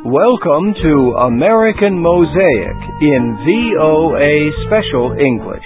Welcome to American Mosaic in VOA Special English.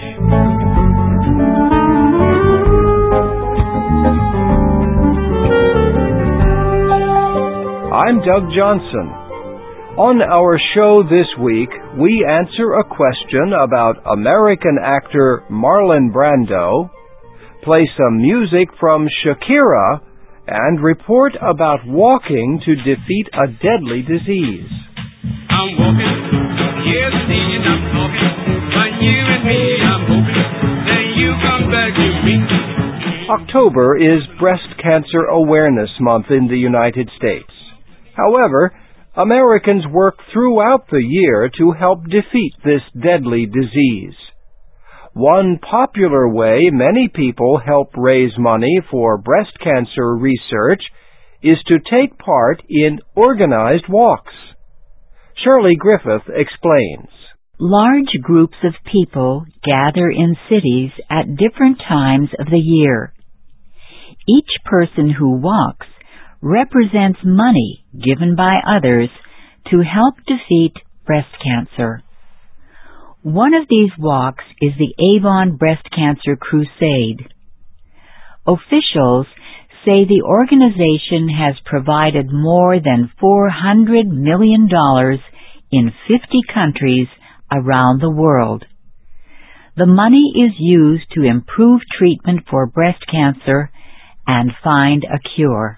I'm Doug Johnson. On our show this week, we answer a question about American actor Marlon Brando, play some music from Shakira, and report about walking to defeat a deadly disease. I'm walking, yes, indeed, I'm talking, but you and me, I'm hoping that you come back to me. October is Breast Cancer Awareness Month in the United States. However, Americans work throughout the year to help defeat this deadly disease. One popular way many people help raise money for breast cancer research is to take part in organized walks. Shirley Griffith explains. Large groups of people gather in cities at different times of the year. Each person who walks represents money given by others to help defeat breast cancer. One of these walks is the Avon Breast Cancer Crusade. Officials say the organization has provided more than $400 million in 50 countries around the world. The money is used to improve treatment for breast cancer and find a cure.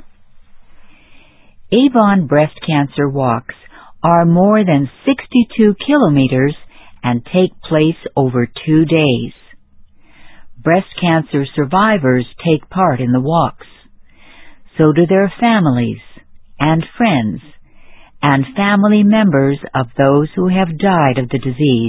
Avon Breast Cancer Walks are more than 62 kilometers and take place over 2 days. Breast cancer survivors take part in the walks. So do their families and friends and family members of those who have died of the disease.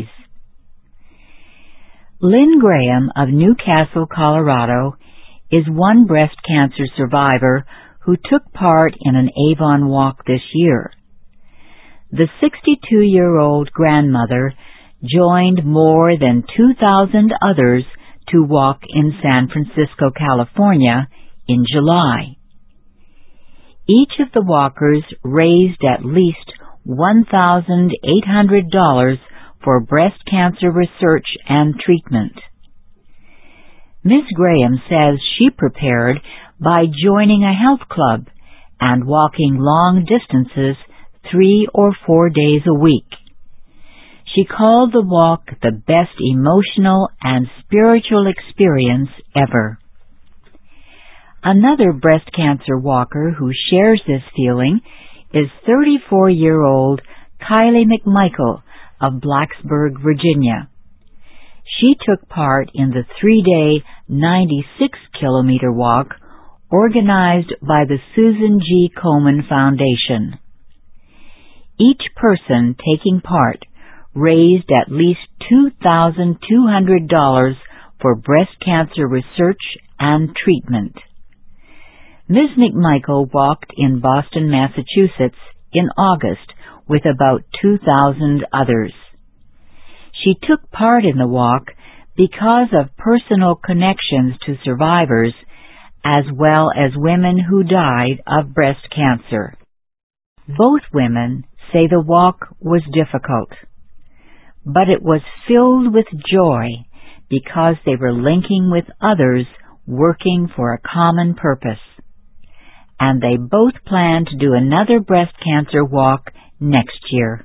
Lynn Graham of Newcastle, Colorado, is one breast cancer survivor who took part in an Avon walk this year. The 62-year-old grandmother joined more than 2,000 others to walk in San Francisco, California in July. Each of the walkers raised at least $1,800 for breast cancer research and treatment. Ms. Graham says she prepared by joining a health club and walking long distances 3 or 4 days a week. She called the walk the best emotional and spiritual experience ever. Another breast cancer walker who shares this feeling is 34-year-old Kylie McMichael of Blacksburg, Virginia. She took part in the 3-day, 96-kilometer walk organized by the Susan G. Komen Foundation. Each person taking part raised at least $2,200 for breast cancer research and treatment. Ms. McMichael walked in Boston, Massachusetts in August with about 2,000 others. She took part in the walk because of personal connections to survivors as well as women who died of breast cancer. Both women say the walk was difficult, but it was filled with joy because they were linking with others working for a common purpose. And they both plan to do another breast cancer walk next year.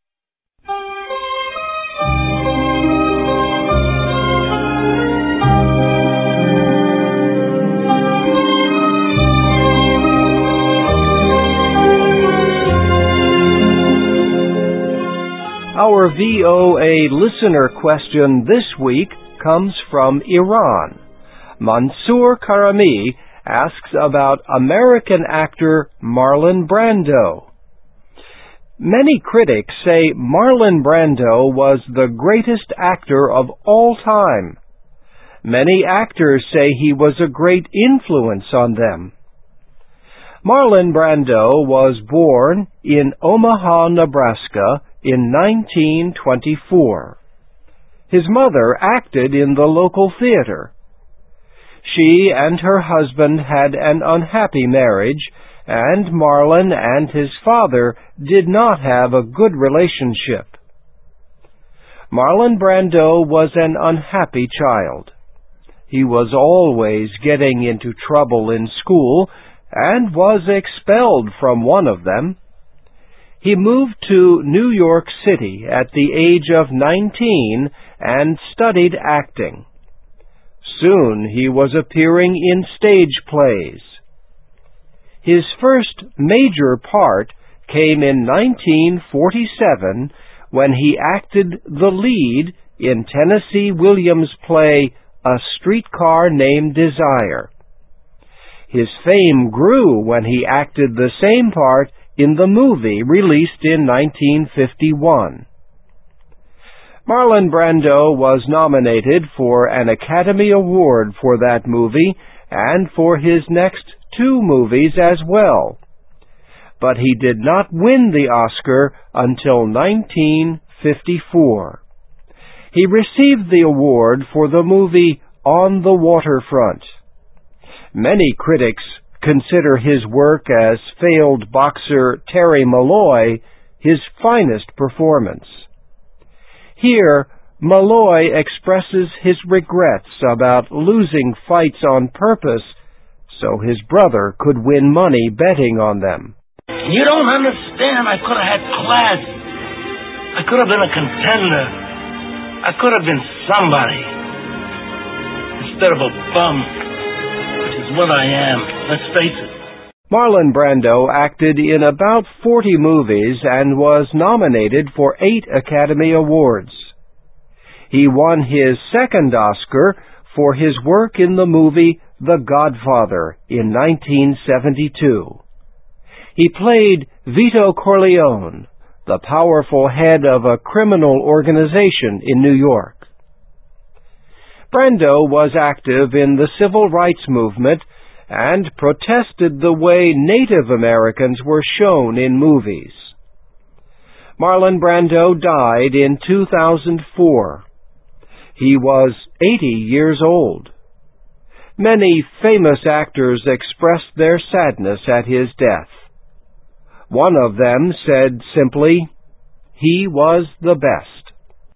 Our VOA listener question this week comes from Iran. Mansour Karami asks about American actor Marlon Brando. Many critics say Marlon Brando was the greatest actor of all time. Many actors say he was a great influence on them. Marlon Brando was born in Omaha, Nebraska in 1924. His mother acted in the local theater. She and her husband had an unhappy marriage, and Marlon and his father did not have a good relationship. Marlon Brando was an unhappy child. He was always getting into trouble in school and was expelled from one of them. He moved to New York City at the age of 19 and studied acting. Soon he was appearing in stage plays. His first major part came in 1947 when he acted the lead in Tennessee Williams' play A Streetcar Named Desire. His fame grew when he acted the same part in the movie released in 1951. Marlon Brando was nominated for an Academy Award for that movie and for his next 2 movies as well, but he did not win the Oscar until 1954. He received the award for the movie On the Waterfront. Many critics consider his work as failed boxer Terry Malloy his finest performance. Here, Malloy expresses his regrets about losing fights on purpose so his brother could win money betting on them. You don't understand. I could have had class. I could have been a contender. I could have been somebody instead of a bum, which is what I am. Let's face it. Marlon Brando acted in about 40 movies and was nominated for 8 Academy Awards. He won his second Oscar for his work in the movie The Godfather in 1972. He played Vito Corleone, the powerful head of a criminal organization in New York. Brando was active in the civil rights movement and protested the way Native Americans were shown in movies. Marlon Brando died in 2004. He was 80 years old. Many famous actors expressed their sadness at his death. One of them said simply, "He was the best."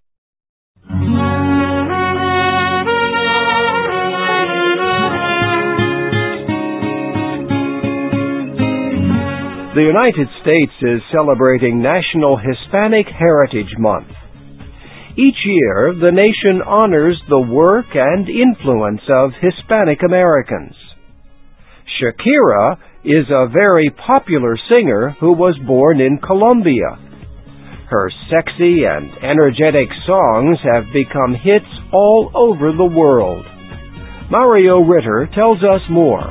The United States is celebrating National Hispanic Heritage Month. Each year, the nation honors the work and influence of Hispanic Americans. Shakira is a very popular singer who was born in Colombia. Her sexy and energetic songs have become hits all over the world. Mario Ritter tells us more.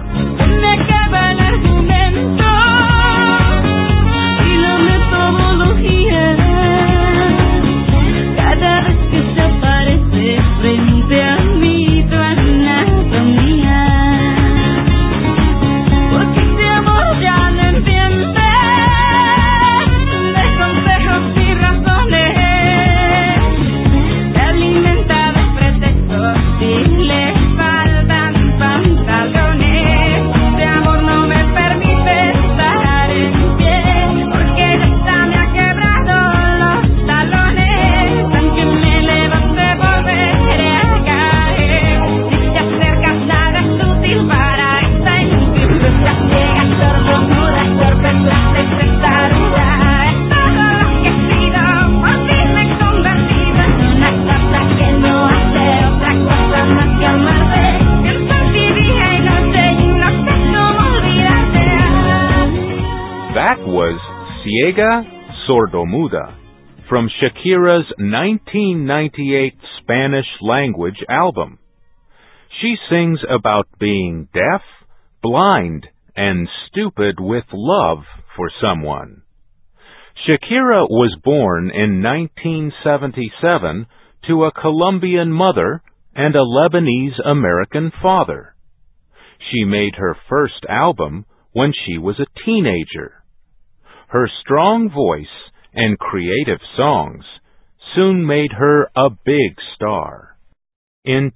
That was Ciega Sordomuda from Shakira's 1998 Spanish-language album. She sings about being deaf, blind, and stupid with love for someone. Shakira was born in 1977 to a Colombian mother and a Lebanese-American father. She made her first album when she was a teenager. Her strong voice and creative songs soon made her a big star. In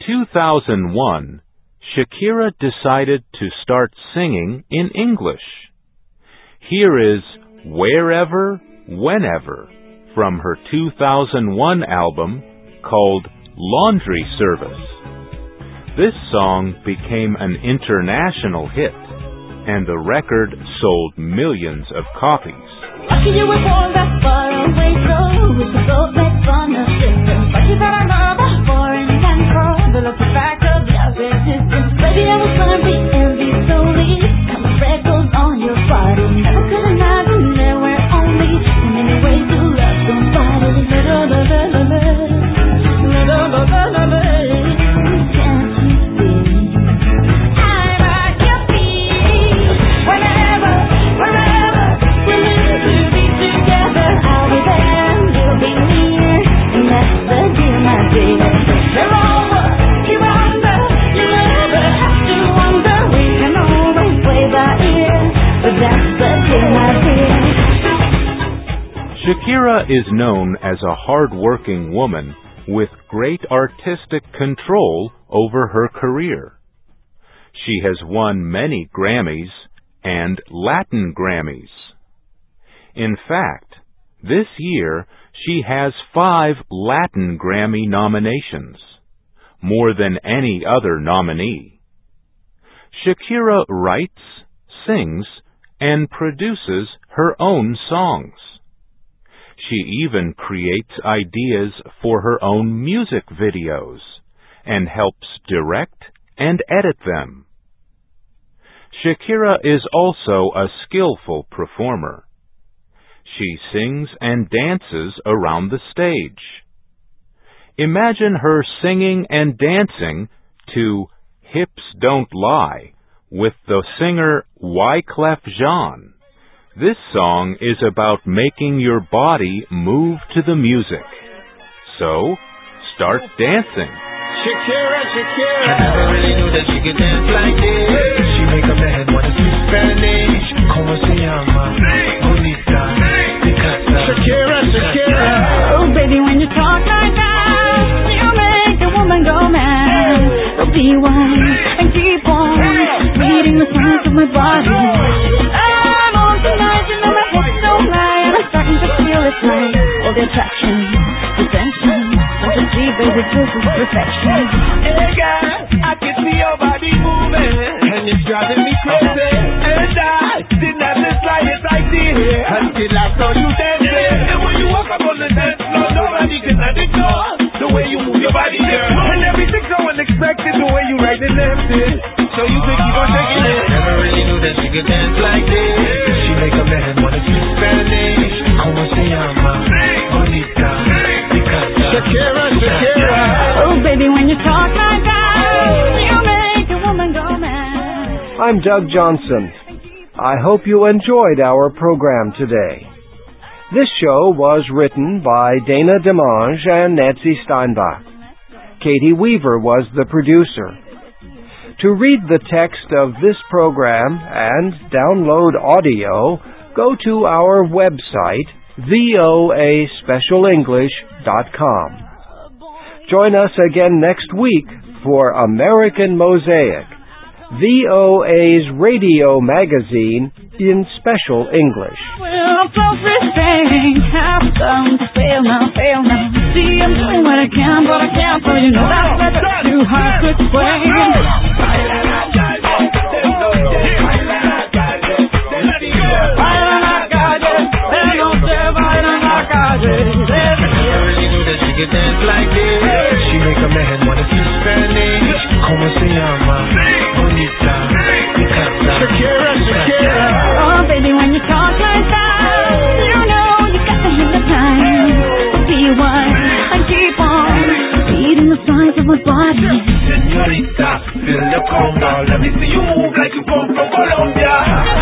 2001, Shakira decided to start singing in English. Here is Wherever, Whenever from her 2001 album called Laundry Service. This song became an international hit, and the record sold millions of copies. Lucky you were born that far away, so with the boat back from the distance. Lucky that I love a foreign and cold, but look the fact of love existence. Baby, I was gonna be envy slowly. Come freckles on your body. Never could imagine there were only so many ways to love somebody. La la la la la la la la la la. Shakira is known as a hard-working woman with great artistic control over her career. She has won many Grammys and Latin Grammys. In fact, this year she has 5 Latin Grammy nominations, more than any other nominee. Shakira writes, sings, and produces her own songs. She even creates ideas for her own music videos and helps direct and edit them. Shakira is also a skillful performer. She sings and dances around the stage. Imagine her singing and dancing to Hips Don't Lie with the singer Wyclef Jean. This song is about making your body move to the music. So, start dancing. Shakira, Shakira. I never really knew that she could dance like this. She make a man wanna speak Spanish. Como se llama? Bonita. Shakira, Shakira. Oh, baby, when you talk like that, you make a woman go mad. So be wise and keep on reading the signs of my body. I'm on tonight, you know my hips don't lie, and I'm starting to feel it's right. All the attraction, the tension, don't you see, baby, this is perfection. Hey, girl, I can see your body moving, and it's driving me crazy. And I didn't have the slightest idea until I saw you dancing. And when you walk up on the dance floor, nobody can ignore the way you move your body, girl. And everything's so unexpected, the way you right and left it. So you can keep on shaking it. Never really knew that she could dance like this. She make a man wanna speak Spanish. Como se llama? Bonita. Shakira, Shakira. Oh, baby, when you talk like that, you make a woman go mad. I'm Doug Johnson. I hope you enjoyed our program today. This show was written by Dana Demange and Nancy Steinbach. Katie Weaver was the producer. To read the text of this program and download audio, go to our website, voaspecialenglish.com. Join us again next week for American Mosaic, VOA's radio magazine in special English. Well, self-restraint has come to fail now. See, I'm doing what I can, but I can't, so you know that's too hard to explain. Dance like this. She make a man wanna speak Spanish. Como se llama? Bonita. Shakira, Shakira. Oh, baby, when you talk like that, you know you got to hypnotize. Be wise and keep on reading the signs of my body. Señorita, feel the conga. Let me see you move like you come from Colombia.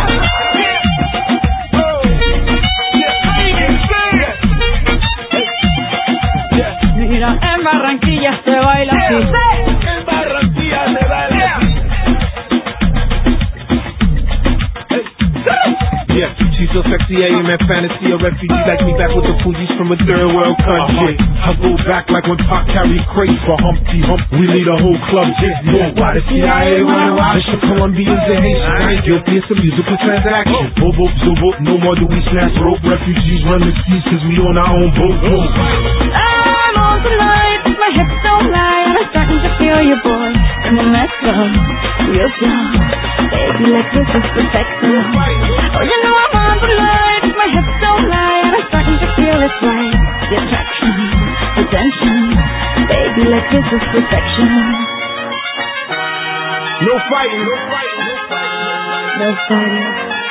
En Barranquilla se baila así. En Barranquilla se baila así. Yeah, she's so sexy AM and fantasy. A refugee like me back with the Fugees from a third world country. I go back like when Pop carried crates for Humpty Hump. We lead a whole club just know why the CIA wanna watch the Colombians and Haitians. I ain't guilty of some musical transaction. Bobo, Zobo, no more do we snatch rope. Refugees run the seas cause we on our own boat. I'm on tonight, my hips don't lie, and I'm starting to feel you, boy. And the next love, real slow. Baby, like this is perfection. Oh, you know I'm on tonight, my hips don't lie, and I'm starting to feel it's right. The attraction, the tension. Baby, like this is perfection. No fighting, no fighting, no fighting. No fighting.